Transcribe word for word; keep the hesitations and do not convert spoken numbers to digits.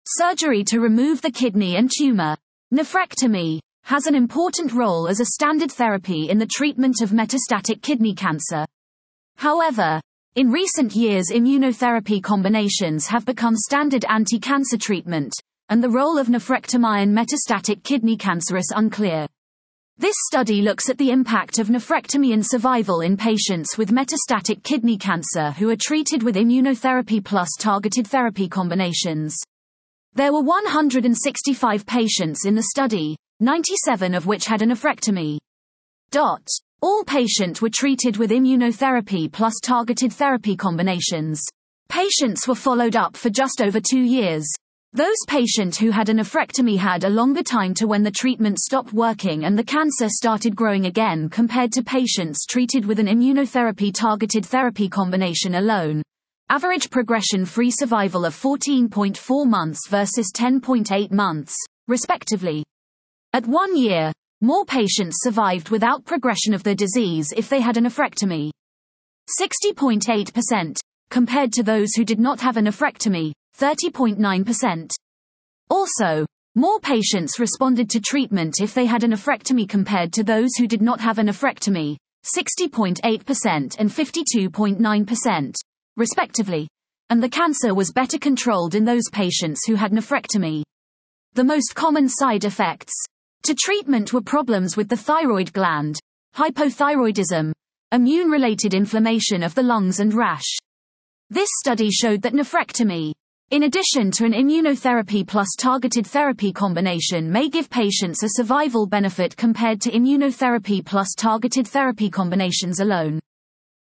Surgery to remove the kidney and tumor. Nephrectomy has an important role as a standard therapy in the treatment of metastatic kidney cancer. However, in recent years immunotherapy combinations have become standard anti-cancer treatment, and the role of nephrectomy in metastatic kidney cancer is unclear. This study looks at the impact of nephrectomy in survival in patients with metastatic kidney cancer who are treated with immunotherapy plus targeted therapy combinations. There were one hundred sixty-five patients in the study, ninety-seven of which had a nephrectomy. Dot. All patients were treated with immunotherapy plus targeted therapy combinations. Patients were followed up for just over two years. Those patients who had a nephrectomy had a longer time to when the treatment stopped working and the cancer started growing again compared to patients treated with an immunotherapy targeted therapy combination alone. Average progression-free survival of fourteen point four months versus ten point eight months, respectively. At one year, more patients survived without progression of the disease if they had a nephrectomy. sixty point eight percent, compared to those who did not have a nephrectomy, thirty point nine percent. Also, more patients responded to treatment if they had a nephrectomy compared to those who did not have a nephrectomy, sixty point eight percent and fifty-two point nine percent, respectively, and the cancer was better controlled in those patients who had nephrectomy. The most common side effects to treatment were problems with the thyroid gland, hypothyroidism, immune-related inflammation of the lungs and rash. This study showed that nephrectomy, in addition to an immunotherapy plus targeted therapy combination, may give patients a survival benefit compared to immunotherapy plus targeted therapy combinations alone.